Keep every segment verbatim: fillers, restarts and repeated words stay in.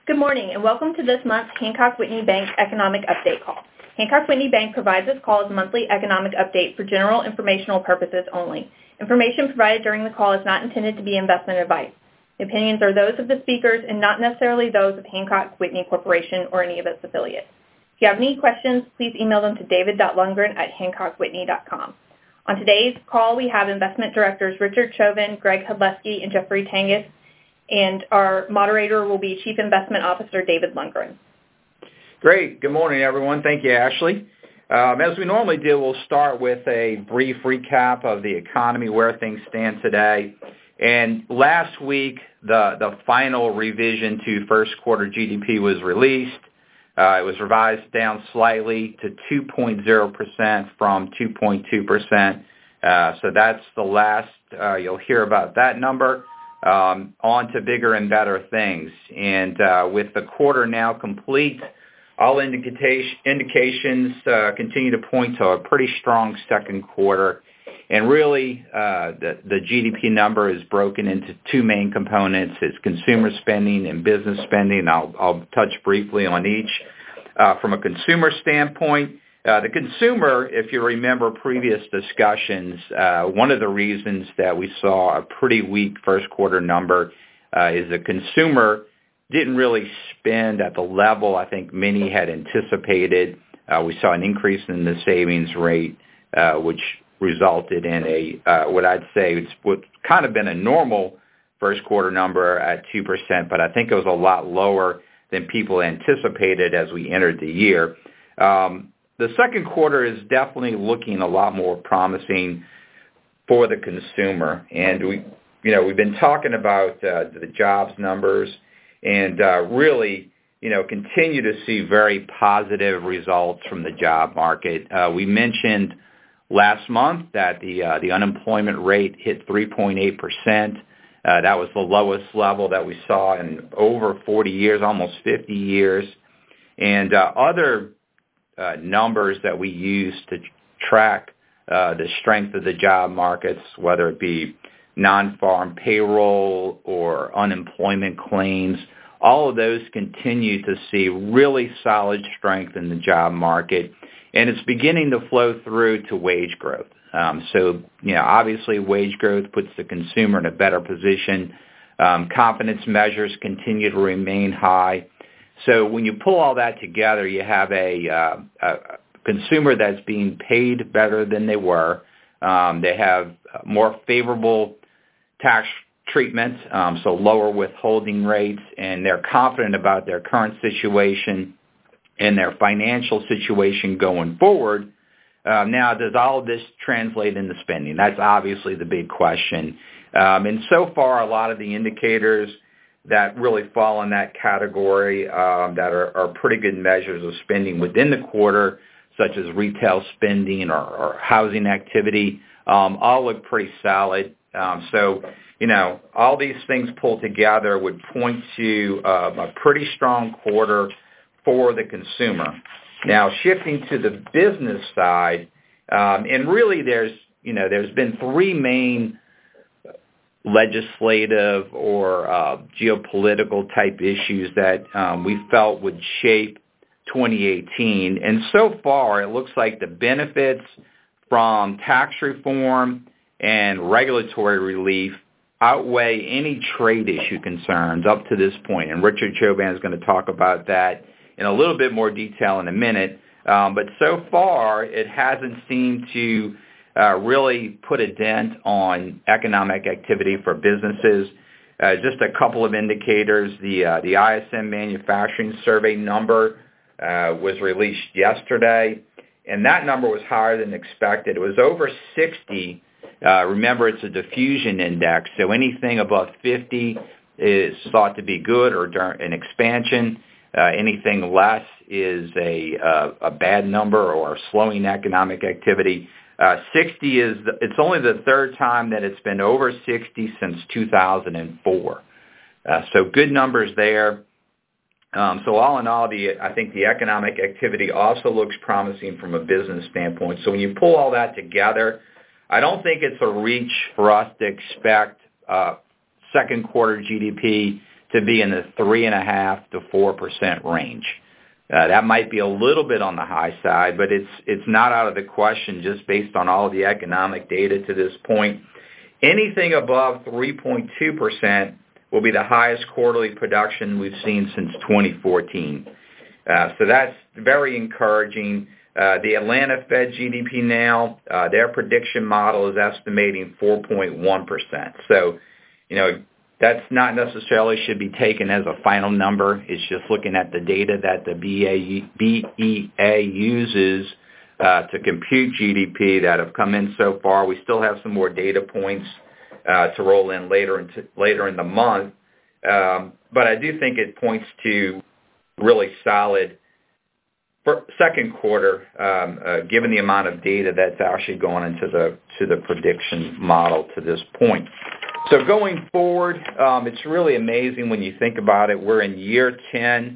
Good morning, and welcome to this month's Hancock Whitney Bank Economic Update Call. Hancock Whitney Bank provides this call as a monthly economic update for general informational purposes only. Information provided during the call is not intended to be investment advice. The opinions are those of the speakers and not necessarily those of Hancock Whitney Corporation or any of its affiliates. If you have any questions, please email them to david dot lundgren at hancock whitney dot com. On today's call, we have investment directors Richard Chauvin, Greg Hudleski, and Jeffrey Tangus, and our moderator will be Chief Investment Officer David Lundgren. Great. Good morning, everyone. Thank you, Ashley. Um, as we normally do, we'll start with a brief recap of the economy, where things stand today. And last week, the, the final revision to first quarter G D P was released. Uh, it was revised down slightly to two point zero percent from two point two percent. Uh, so that's the last uh, you'll hear about that number. Um, on to bigger and better things. And uh, with the quarter now complete, all indication, indications uh, continue to point to a pretty strong second quarter. And really, uh, the, the G D P number is broken into two main components. It's consumer spending and business spending. I'll, I'll touch briefly on each. Uh, from a consumer standpoint, uh, the consumer, if you remember previous discussions, uh, one of the reasons that we saw a pretty weak first quarter number uh, is the consumer didn't really spend at the level I think many had anticipated. Uh, we saw an increase in the savings rate, uh, which resulted in a uh, what I'd say it's what kind of been a normal first quarter number at two percent, but I think it was a lot lower than people anticipated as we entered the year. Um, the second quarter is definitely looking a lot more promising for the consumer, and we, you know, we've been talking about uh, the jobs numbers, and uh, really, you know, continue to see very positive results from the job market. Uh, we mentioned last month that the uh, the unemployment rate hit three point eight percent. Uh, that was the lowest level that we saw in over forty years, almost fifty years. And uh, other uh, numbers that we use to track uh, the strength of the job markets, whether it be non-farm payroll or unemployment claims, all of those continue to see really solid strength in the job market. And it's beginning to flow through to wage growth. Um, so, you know, obviously wage growth puts the consumer in a better position. Um, confidence measures continue to remain high. So when you pull all that together, you have a, uh, a consumer that's being paid better than they were. Um, they have more favorable tax treatment, um, so lower withholding rates, and they're confident about their current situation and their financial situation going forward. Um, now, does all of this translate into spending? That's obviously the big question. Um, and so far, a lot of the indicators that really fall in that category um, that are, are pretty good measures of spending within the quarter, such as retail spending or, or housing activity, um, all look pretty solid. Um, so, you know, all these things pulled together would point to uh, a pretty strong quarter for the consumer. Now, shifting to the business side, um, and really there's, you know, there's been three main legislative or uh, geopolitical type issues that um, we felt would shape twenty eighteen. And so far, it looks like the benefits from tax reform and regulatory relief outweigh any trade issue concerns up to this point. And Richard Chauvin is going to talk about that in a little bit more detail in a minute. Um, but so far, it hasn't seemed to uh, really put a dent on economic activity for businesses. Uh, just a couple of indicators. The, uh, the I S M Manufacturing Survey number uh, was released yesterday, and that number was higher than expected. It was over sixty. Uh, remember, it's a diffusion index, so anything above fifty is thought to be good or an expansion. Uh, anything less is a uh, a bad number or slowing economic activity. Uh, sixty is the, it's only the third time that it's been over sixty since two thousand four. Uh, so good numbers there. Um, so all in all, the I think the economic activity also looks promising from a business standpoint. So when you pull all that together, I don't think it's a reach for us to expect uh, second quarter G D P to be in the three and a half to four percent range. Uh, that might be a little bit on the high side, but it's it's not out of the question just based on all of the economic data to this point. Anything above three point two percent will be the highest quarterly production we've seen since twenty fourteen. Uh, so that's very encouraging. Uh, the Atlanta Fed G D P now, uh, their prediction model is estimating four point one percent. So, you know, that's not necessarily should be taken as a final number. It's just looking at the data that the B E A uses uh, to compute G D P that have come in so far. We still have some more data points uh, to roll in later in t- later in the month, um, but I do think it points to really solid for second quarter, um, uh, given the amount of data that's actually gone into the to the prediction model to this point. So going forward, um, it's really amazing when you think about it. We're in year ten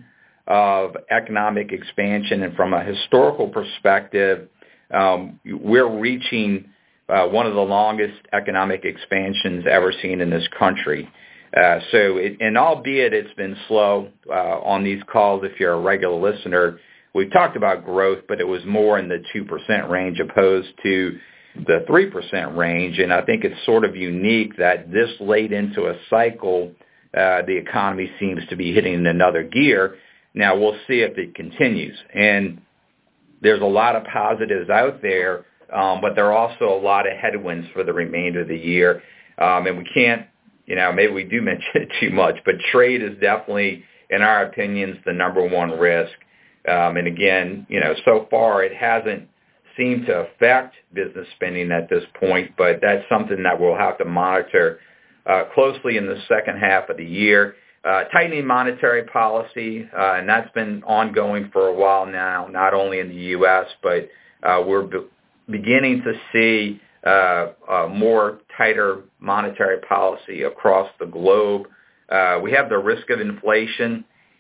of economic expansion, and from a historical perspective, um, we're reaching uh, one of the longest economic expansions ever seen in this country. Uh, so, it, and albeit it's been slow uh, on these calls, if you're a regular listener, we've talked about growth, but it was more in the two percent range opposed to the three percent range. And I think it's sort of unique that this late into a cycle, uh, the economy seems to be hitting another gear. Now, we'll see if it continues. And there's a lot of positives out there, um, but there are also a lot of headwinds for the remainder of the year. Um, and we can't, you know, maybe we do mention it too much, but trade is definitely, in our opinions, the number one risk. Um, and again, you know, so far it hasn't seemed to affect business spending at this point, but that's something that we'll have to monitor uh, closely in the second half of the year. Uh, tightening monetary policy, uh, and that's been ongoing for a while now, not only in the U S, but uh, we're be- beginning to see uh, uh, more tighter monetary policy across the globe. Uh, we have the risk of inflation.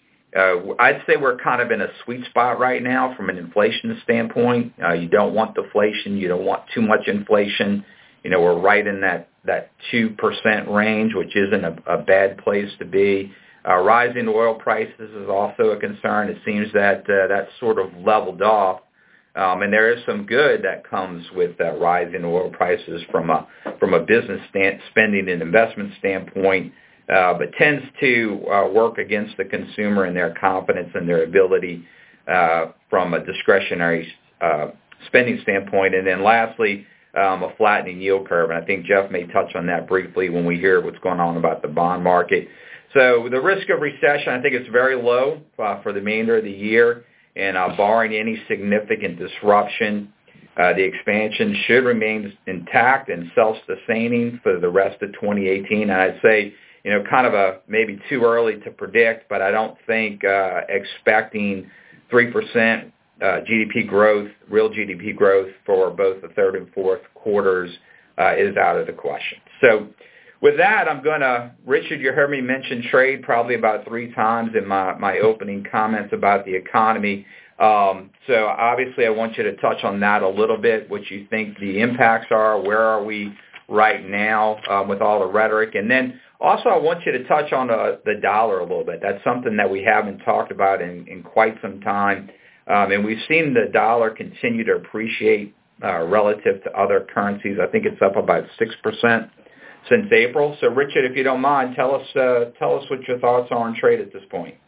Uh, I'd say we're kind of in a sweet spot right now from an inflation standpoint. Uh, you don't want deflation. You don't want too much inflation. You know, we're right in that, that two percent range, which isn't a, a bad place to be. Uh, rising oil prices is also a concern. It seems that uh, that's sort of leveled off. Um, and there is some good that comes with uh, rising oil prices from a, from a business stand, spending and investment standpoint. Uh, but tends to uh, work against the consumer and their confidence and their ability uh, from a discretionary uh, spending standpoint. And then lastly, um, a flattening yield curve. And I think Jeff may touch on that briefly when we hear what's going on about the bond market. So the risk of recession, I think it's very low uh, for the remainder of the year. And uh, barring any significant disruption, uh, the expansion should remain intact and self-sustaining for the rest of twenty eighteen. And I'd say, you know, kind of a maybe too early to predict, but I don't think uh, expecting three percent uh, G D P growth, real G D P growth for both the third and fourth quarters uh, is out of the question. So with that, I'm going to, Richard, you heard me mention trade probably about three times in my, my opening comments about the economy. Um, so obviously I want you to touch on that a little bit, what you think the impacts are, where are we right now um, with all the rhetoric, and then also, I want you to touch on uh, the dollar a little bit. That's something that we haven't talked about in, in quite some time. Um, and we've seen the dollar continue to appreciate uh, relative to other currencies. I think it's up about six percent since April. So, Richard, if you don't mind, tell us uh, tell us what your thoughts are on trade at this point.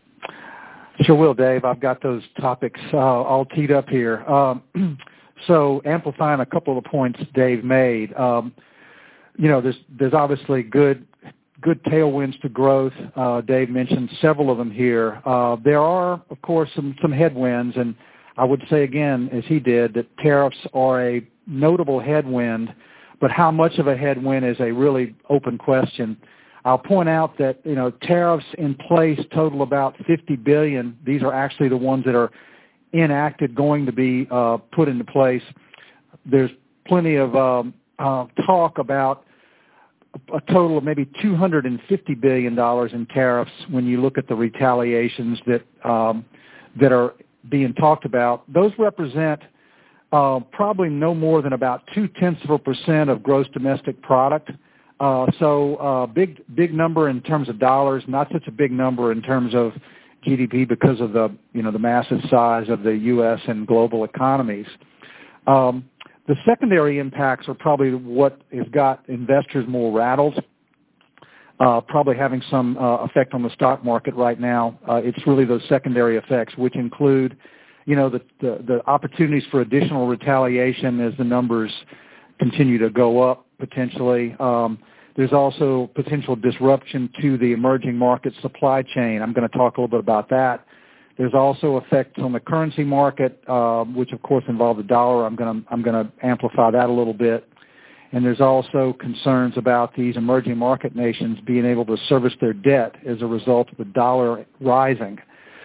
Sure will, Dave. I've got those topics uh, all teed up here. Um, so, amplifying a couple of the points Dave made, um, you know, there's there's obviously good good tailwinds to growth. Uh, Dave mentioned several of them here. Uh, there are, of course, some, some headwinds, and I would say again, as he did, that tariffs are a notable headwind, but how much of a headwind is a really open question. I'll point out that, you know, tariffs in place total about fifty billion dollars. These are actually the ones that are enacted, going to be uh, put into place. There's plenty of um, uh, talk about a total of maybe two hundred fifty billion dollars in tariffs when you look at the retaliations that um, that are being talked about. Those represent uh, probably no more than about two-tenths of a percent of gross domestic product. Uh, so uh, big big number in terms of dollars, not such a big number in terms of G D P because of the you know the massive size of the U S and global economies. Um, the secondary impacts are probably what has got investors more rattled. Uh, probably having some uh, effect on the stock market right now. Uh, it's really those secondary effects, which include, you know, the, the, the opportunities for additional retaliation as the numbers continue to go up potentially. Um, there's also potential disruption to the emerging market supply chain. I'm going to talk a little bit about that. There's also effects on the currency market, uh, which of course involve the dollar. I'm going to I'm going to amplify that a little bit. And there's also concerns about these emerging market nations being able to service their debt as a result of the dollar rising.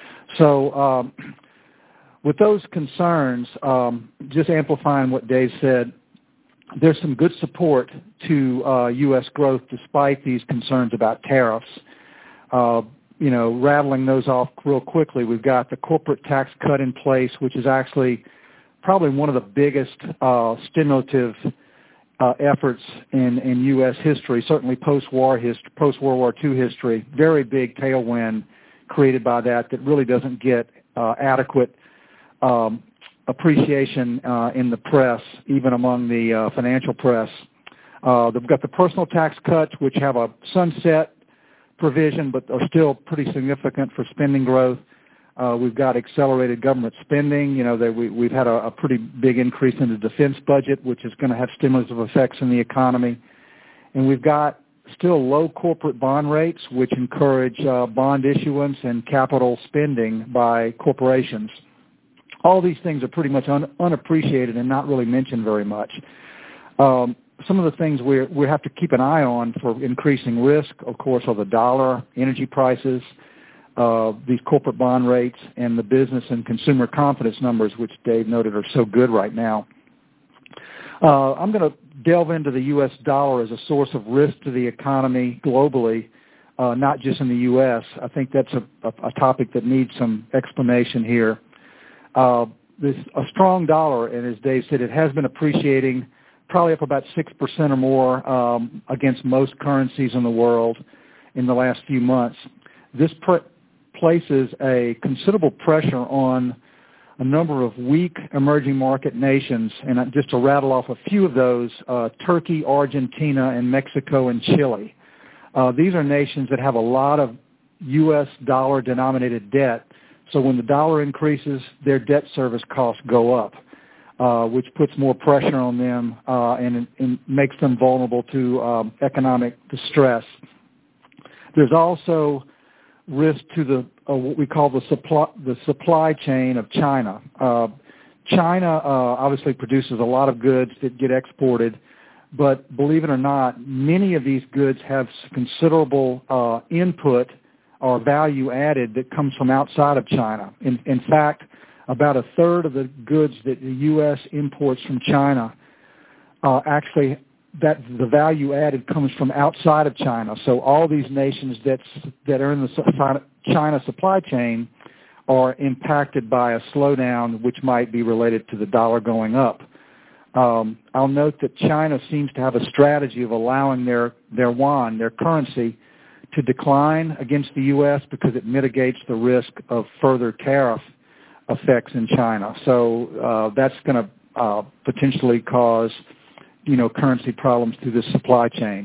So um, with those concerns, um, just amplifying what Dave said, there's some good support to uh, U S growth despite these concerns about tariffs. Uh, you know, rattling those off real quickly, we've got the corporate tax cut in place, which is actually probably one of the biggest uh, stimulative Uh, efforts in, in U S history, certainly post-war history, post-World War Two history. Very big tailwind created by that that really doesn't get uh, adequate um, appreciation uh, in the press, even among the uh, financial press. Uh, they've got the personal tax cuts, which have a sunset provision, but are still pretty significant for spending growth. Uh, we've got accelerated government spending. You know, that we, we've had a, a pretty big increase in the defense budget, which is going to have stimulative effects in the economy. And we've got still low corporate bond rates, which encourage uh, bond issuance and capital spending by corporations. All these things are pretty much un- unappreciated and not really mentioned very much. Um, some of the things we we have to keep an eye on for increasing risk, of course, are the dollar, energy prices, Uh, these corporate bond rates, and the business and consumer confidence numbers, which Dave noted are so good right now. Uh, I'm going to delve into the U S dollar as a source of risk to the economy globally, uh, not just in the U S. I think that's a, a, a topic that needs some explanation here. Uh, this, a strong dollar, and as Dave said, it has been appreciating probably up about six percent or more um, against most currencies in the world in the last few months. This pre- places a considerable pressure on a number of weak emerging market nations, and just to rattle off a few of those, uh, Turkey, Argentina, and Mexico and Chile. Uh, these are nations that have a lot of U S dollar-denominated debt, so when the dollar increases, their debt service costs go up, uh, which puts more pressure on them uh, and, and makes them vulnerable to um, economic distress. There's also risk to the uh, what we call the supply the supply chain of China. Uh, China uh, obviously produces a lot of goods that get exported, but believe it or not, many of these goods have considerable uh, input or value added that comes from outside of China. In, in fact, about a third of the goods that the U S imports from China uh, actually that the value added comes from outside of China. So all these nations that's, that are in the China supply chain are impacted by a slowdown which might be related to the dollar going up. Um, I'll note that China seems to have a strategy of allowing their, their yuan, their currency, to decline against the U S because it mitigates the risk of further tariff effects in China. So uh, that's going to uh, potentially cause you know, currency problems through the supply chain.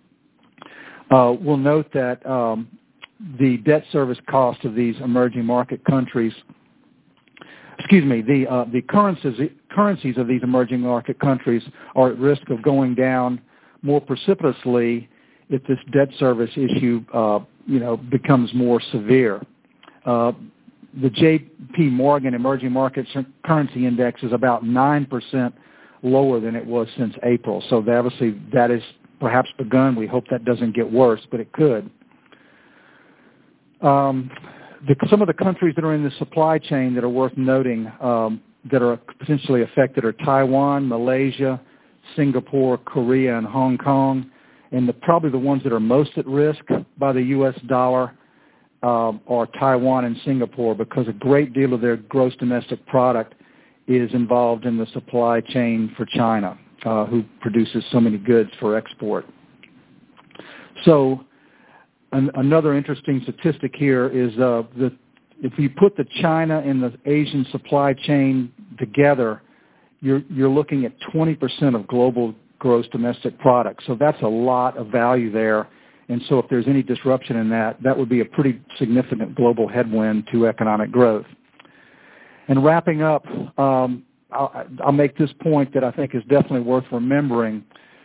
Uh, we'll note that um, the debt service cost of these emerging market countries, excuse me, the uh, the currencies currencies of these emerging market countries are at risk of going down more precipitously if this debt service issue, uh, you know, becomes more severe. Uh, the J P Morgan Emerging Markets Currency Index is about nine percent lower than it was since April. So obviously that is perhaps begun. We hope that doesn't get worse, but it could. Um, the, some of the countries that are in the supply chain that are worth noting um, that are potentially affected are Taiwan, Malaysia, Singapore, Korea, and Hong Kong. And the, probably the ones that are most at risk by the U S dollar uh, are Taiwan and Singapore, because a great deal of their gross domestic product is involved in the supply chain for China, uh, who produces so many goods for export. So an, another interesting statistic here is uh, that if you put the China and the Asian supply chain together, you're, you're looking at twenty percent of global gross domestic product. So that's a lot of value there. And so if there's any disruption in that, that would be a pretty significant global headwind to economic growth. And wrapping up, um, I'll, I'll make this point that I think is definitely worth remembering.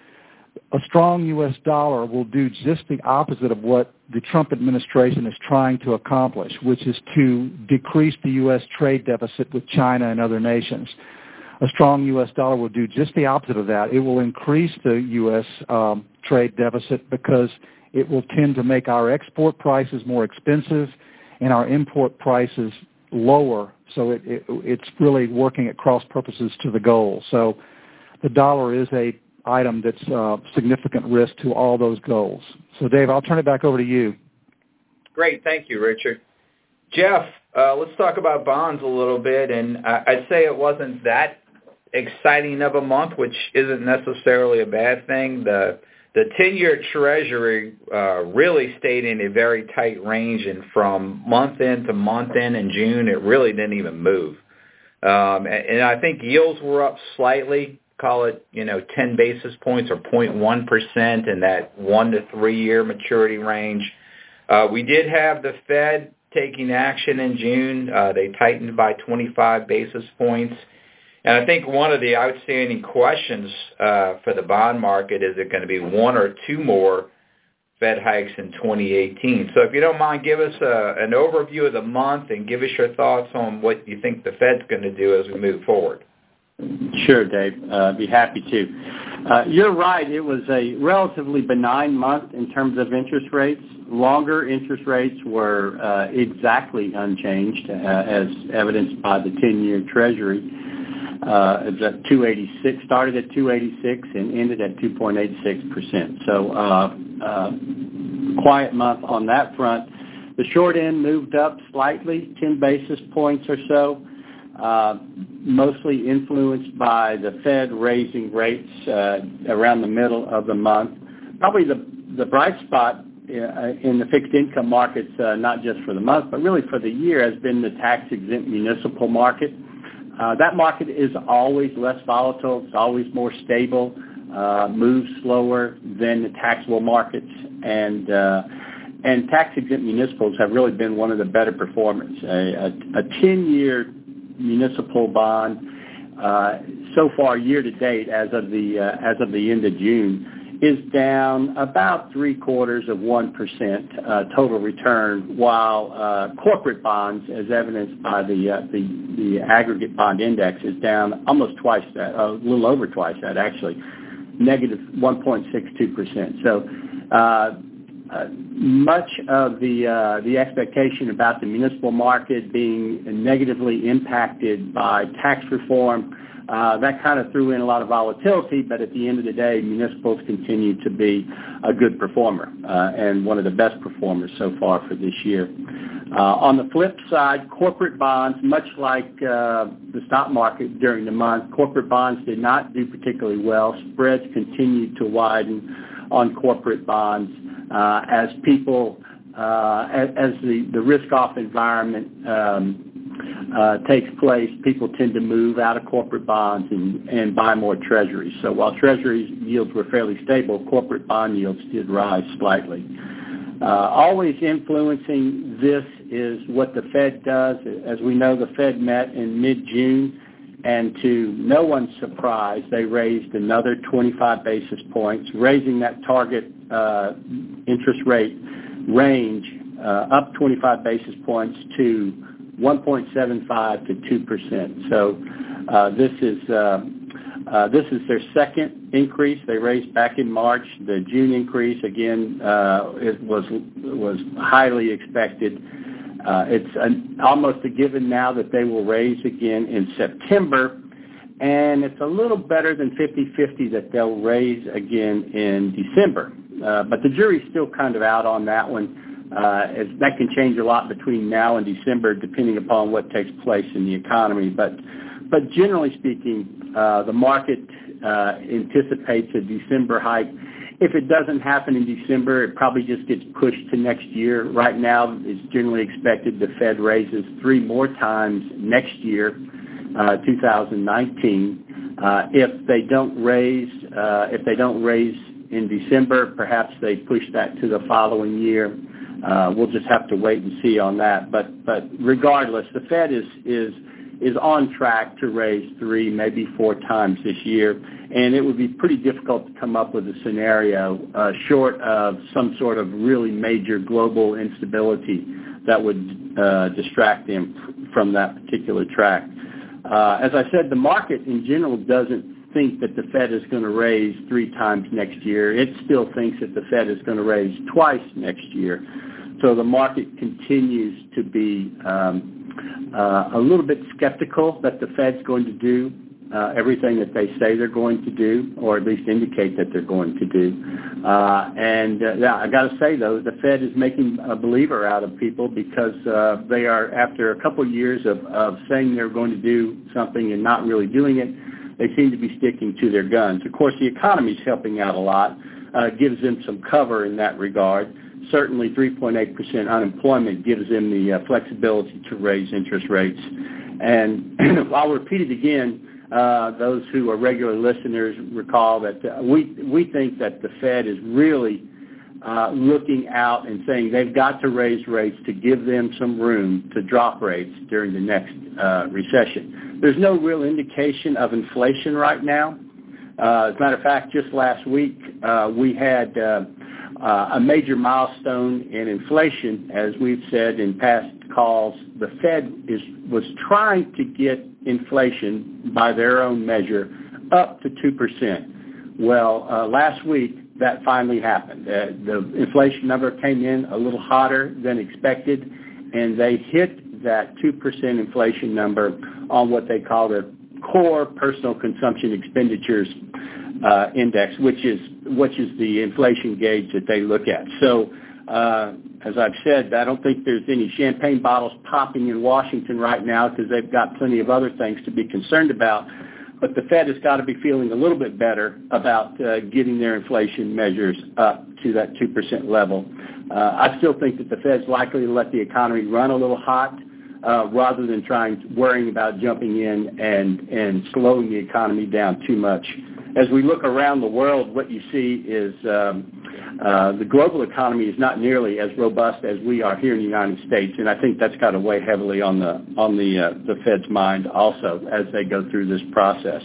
A strong U S dollar will do just the opposite of what the Trump administration is trying to accomplish, which is to decrease the U S trade deficit with China and other nations. A strong U S dollar will do just the opposite of that. It will increase the U S um, trade deficit because it will tend to make our export prices more expensive and our import prices lower. So it, it, it's really working at cross purposes to the goal. So the dollar is a item that's uh, significant risk to all those goals. So, Dave, I'll turn it back over to you. Great. Thank you, Richard. Jeff, uh, let's talk about bonds a little bit. And I'd say it wasn't that exciting of a month, which isn't necessarily a bad thing. The the ten-year Treasury uh, really stayed in a very tight range, and from month end to month end in June, it really didn't even move. Um, and, and I think yields were up slightly, call it, you know, ten basis points or zero point one percent in that one to three-year maturity range. Uh, we did have the Fed taking action in June. Uh, they tightened by twenty-five basis points. And I think one of the outstanding questions uh, for the bond market is it going to be one or two more Fed hikes in twenty eighteen. So if you don't mind, give us a, an overview of the month and give us your thoughts on what you think the Fed's going to do as we move forward. Sure, Dave. Uh, I'd be happy to. Uh, you're right. It was a relatively benign month in terms of interest rates. Longer interest rates were uh, exactly unchanged, uh, as evidenced by the ten-year Treasury. Uh, it was at two eighty-six, started at two eighty-six and ended at two point eight six percent. So uh, uh, quiet month on that front. The short end moved up slightly, ten basis points or so. Uh, mostly influenced by the Fed raising rates uh, around the middle of the month. Probably the, the bright spot uh, in the fixed income markets, uh, not just for the month, but really for the year, has been the tax-exempt municipal market. Uh, that market is always less volatile. It's always more stable, uh, moves slower than the taxable markets. And uh, and tax-exempt municipals have really been one of the better performers. A, a, a ten-year municipal bond uh, so far year to date, as of the uh, as of the end of June, is down about three quarters of one percent uh, total return, while uh, corporate bonds, as evidenced by the, uh, the the aggregate bond index, is down almost twice that, a little over twice that actually, negative one point six two percent. So. Uh, Uh, much of the uh, the expectation about the municipal market being negatively impacted by tax reform, uh, that kind of threw in a lot of volatility, but at the end of the day, municipals continue to be a good performer uh, and one of the best performers so far for this year. Uh, on the flip side, corporate bonds, much like uh, the stock market during the month, corporate bonds did not do particularly well. Spreads continued to widen on corporate bonds. Uh, as people, uh, as, as the, the risk-off environment um, uh, takes place, people tend to move out of corporate bonds and, and buy more treasuries. So while treasuries yields were fairly stable, corporate bond yields did rise slightly. Uh, always influencing this is what the Fed does. As we know, the Fed met in mid-June, and to no one's surprise, they raised another twenty-five basis points, raising that target uh, interest rate range uh, up twenty-five basis points to one point seven five to two percent. So uh, this is uh, uh, this is their second increase. They raised back in March. The June increase, again, uh, it was was highly expected. Uh, it's an, almost a given now that they will raise again in September, and it's a little better than fifty-fifty that they'll raise again in December. Uh, but the jury's still kind of out on that one. Uh, as that can change a lot between now and December, depending upon what takes place in the economy. But, but generally speaking, uh, the market uh, anticipates a December hike if it doesn't happen in December, it probably just gets pushed to next year. Right now, it's generally expected the Fed raises three more times next year, uh, two thousand nineteen. Uh, if they don't raise, uh, if they don't raise in December, perhaps they push that to the following year. Uh, we'll just have to wait and see on that. But but regardless, the Fed is is is on track to raise three, maybe four times this year, and it would be pretty difficult to come up with a scenario uh, short of some sort of really major global instability that would uh, distract them from that particular track. Uh, as I said, the market in general doesn't think that the Fed is going to raise three times next year. It still thinks that the Fed is going to raise twice next year. So the market continues to be um, uh, a little bit skeptical that the Fed's going to do uh, everything that they say they're going to do, or at least indicate that they're going to do. Uh, and uh, yeah, I got to say though, the Fed is making a believer out of people because uh, they are, after a couple years of, of saying they're going to do something and not really doing it, they seem to be sticking to their guns. Of course, the economy is helping out a lot, uh, gives them some cover in that regard. Certainly three point eight percent unemployment gives them the uh, flexibility to raise interest rates. And I'll repeat it again, uh, those who are regular listeners recall that uh, we, we think that the Fed is really uh, looking out and saying they've got to raise rates to give them some room to drop rates during the next uh, recession. There's no real indication of inflation right now. Uh, as a matter of fact, just last week uh, we had uh, uh, a major milestone in inflation. As we've said in past calls, the Fed is was trying to get inflation by their own measure up to two percent. Well, uh, last week that finally happened. Uh, the inflation number came in a little hotter than expected, and they hit that two percent inflation number on what they call the core personal consumption expenditures uh, index, which is which is the inflation gauge that they look at. So, uh, as I've said, I don't think there's any champagne bottles popping in Washington right now because they've got plenty of other things to be concerned about. But the Fed has got to be feeling a little bit better about uh, getting their inflation measures up to that two percent level. Uh, I still think that the Fed's likely to let the economy run a little hot uh, rather than trying worrying about jumping in and, and slowing the economy down too much. As we look around the world, what you see is um, uh, the global economy is not nearly as robust as we are here in the United States, and I think that's got to weigh heavily on the on the uh, the Fed's mind also as they go through this process.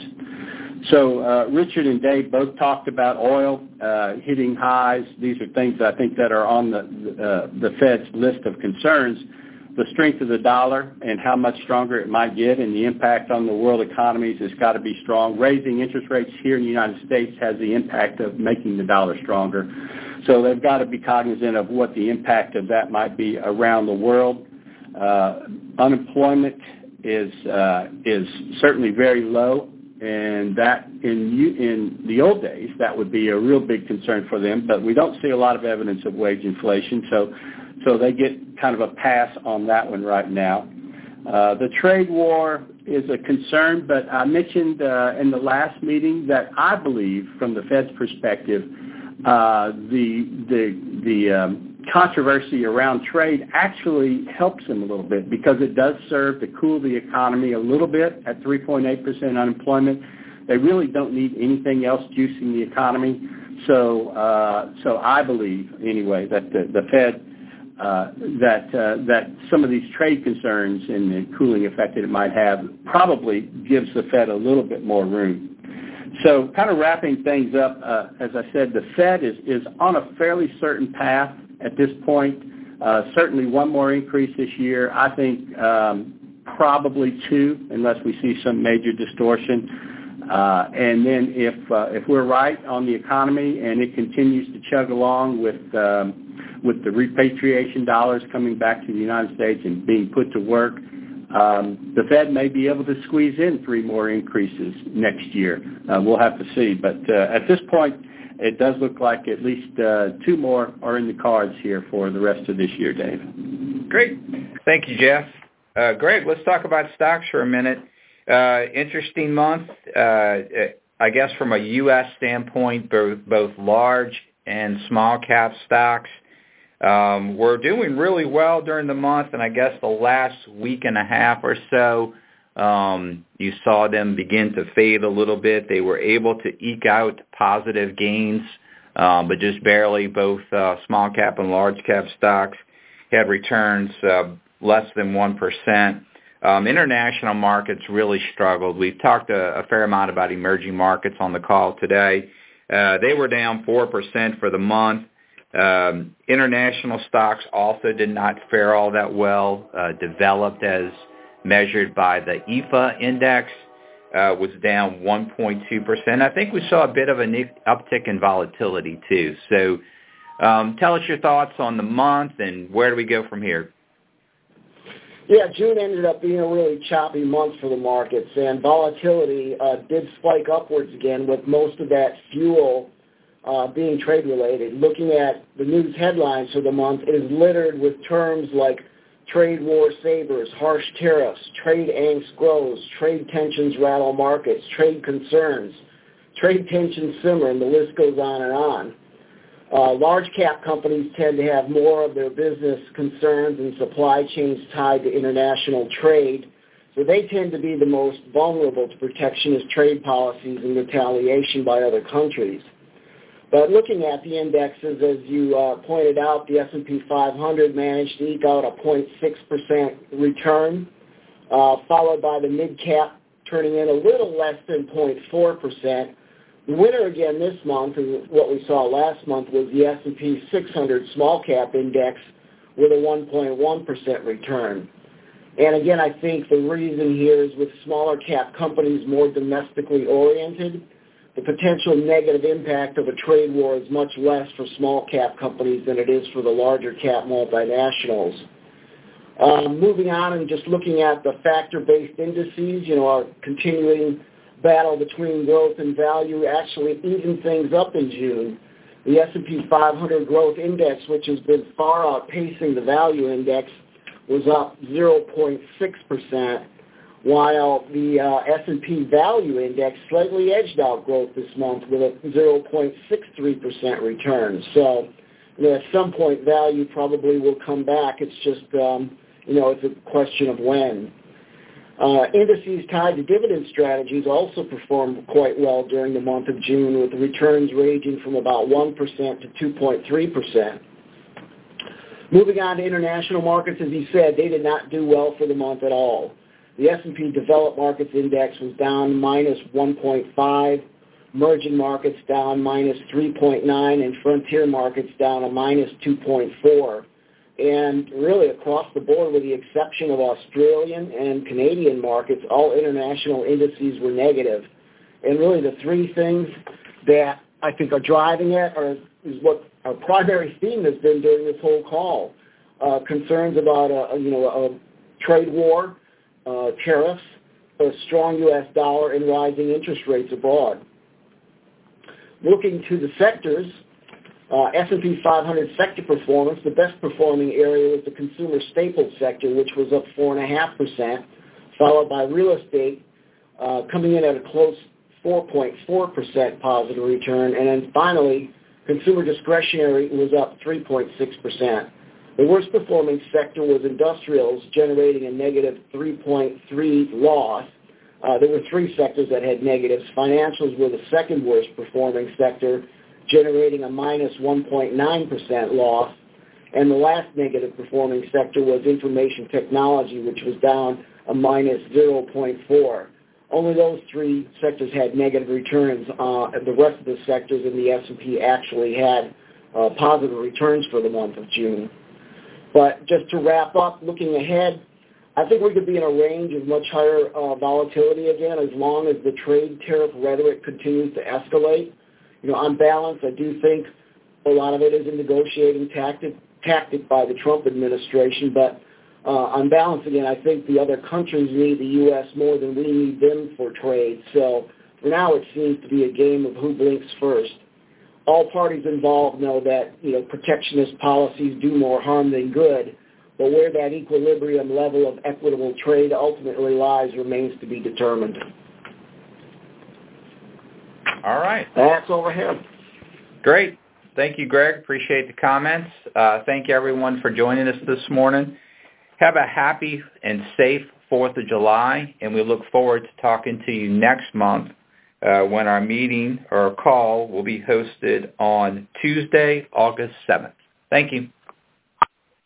So uh, Richard and Dave both talked about oil uh, hitting highs. These are things that I think that are on the uh, the Fed's list of concerns. The strength of the dollar and how much stronger it might get and the impact on the world economies has got to be strong. Raising interest rates here in the United States has the impact of making the dollar stronger. So they've got to be cognizant of what the impact of that might be around the world. Uh, unemployment is uh, is certainly very low, and that in in the old days that would be a real big concern for them. But we don't see a lot of evidence of wage inflation, so so they get kind of a pass on that one right now. Uh, the trade war is a concern, but I mentioned uh, in the last meeting that I believe, from the Fed's perspective, uh, the the the um, controversy around trade actually helps them a little bit because it does serve to cool the economy a little bit at three point eight percent unemployment. They really don't need anything else juicing the economy. So, uh, so I believe anyway that the, the Fed. Uh, that uh, that some of these trade concerns and the cooling effect that it might have probably gives the Fed a little bit more room. So kind of wrapping things up, uh, as I said, the Fed is, is on a fairly certain path at this point. Uh, certainly one more increase this year. I think um, probably two, unless we see some major distortion. Uh, and then if uh, if we're right on the economy and it continues to chug along with um, with the repatriation dollars coming back to the United States and being put to work, um, the Fed may be able to squeeze in three more increases next year. Uh, we'll have to see. But uh, at this point, it does look like at least uh, two more are in the cards here for the rest of this year, Dave. Great. Thank you, Jeff. Uh, Greg, let's talk about stocks for a minute. Uh, interesting month. Uh, I guess from a U S standpoint, both, both large and small cap stocks um, were doing really well during the month, and I guess the last week and a half or so, um, you saw them begin to fade a little bit. They were able to eke out positive gains, um, but just barely. Both uh, small cap and large cap stocks had returns uh, less than one percent. Um, international markets really struggled. We've talked a, a fair amount about emerging markets on the call today. Uh, they were down four percent for the month. Um, international stocks also did not fare all that well. Uh, developed as measured by the I F A index uh, was down one point two percent. I think we saw a bit of an uptick in volatility too. So um, tell us your thoughts on the month and where do we go from here? Yeah, June ended up being a really choppy month for the markets, and volatility uh, did spike upwards again, with most of that fuel uh, being trade-related. Looking at the news headlines for the month, it is littered with terms like trade war sabers, harsh tariffs, trade angst grows, trade tensions rattle markets, trade concerns, trade tensions simmer, and the list goes on and on. Uh, large cap companies tend to have more of their business concerns and supply chains tied to international trade, so they tend to be the most vulnerable to protectionist trade policies and retaliation by other countries. But looking at the indexes, as you uh, pointed out, the S and P five hundred managed to eke out a zero point six percent return, uh, followed by the mid-cap turning in a little less than zero point four percent. The winner again this month, and what we saw last month, was the S and P six hundred small cap index with a one point one percent return. And again, I think the reason here is with smaller cap companies more domestically oriented, the potential negative impact of a trade war is much less for small cap companies than it is for the larger cap multinationals. Um, moving on and just looking at the factor-based indices, you know, our continuing battle between growth and value actually evened things up in June. The S and P five hundred Growth Index, which has been far outpacing the Value Index, was up zero point six percent, while the uh, S and P Value Index slightly edged out growth this month with a zero point six three percent return. So, you know, at some point, value probably will come back. It's just, um, you know, it's a question of when. Uh, indices tied to dividend strategies also performed quite well during the month of June, with returns ranging from about one percent to two point three percent. Moving on to international markets, as you said, they did not do well for the month at all. The S and P Developed Markets Index was down minus one point five, emerging markets down minus three point nine, and frontier markets down a minus two point four. And really across the board, with the exception of Australian and Canadian markets, all international indices were negative. And really the three things that I think are driving it are, is what our primary theme has been during this whole call. Uh, concerns about a, a, you know, a trade war, uh, tariffs, a strong U S dollar, and rising interest rates abroad. Looking to the sectors, Uh, S and P five hundred sector performance, the best performing area was the consumer staples sector, which was up four point five percent, followed by real estate uh, coming in at a close four point four percent positive return, and then finally, consumer discretionary was up three point six percent. The worst performing sector was industrials, generating a negative three point three loss. Uh, there were three sectors that had negatives. Financials were the second worst performing sector, generating a minus one point nine percent loss. And the last negative performing sector was information technology, which was down a minus zero point four. Only those three sectors had negative returns. Uh, the rest of the sectors in the S and P actually had uh, positive returns for the month of June. But just to wrap up, looking ahead, I think we could be in a range of much higher uh, volatility again, as long as the trade tariff rhetoric continues to escalate. You know, on balance, I do think a lot of it is a negotiating tactic, tactic by the Trump administration. But uh, on balance, again, I think the other countries need the U S more than we need them for trade. So for now, it seems to be a game of who blinks first. All parties involved know that, you know, protectionist policies do more harm than good. But where that equilibrium level of equitable trade ultimately lies remains to be determined. All right. That's overhead. Great. Thank you, Greg. Appreciate the comments. Uh, thank you, everyone, for joining us this morning. Have a happy and safe fourth of July, and we look forward to talking to you next month uh, when our meeting or call will be hosted on Tuesday, August seventh. Thank you.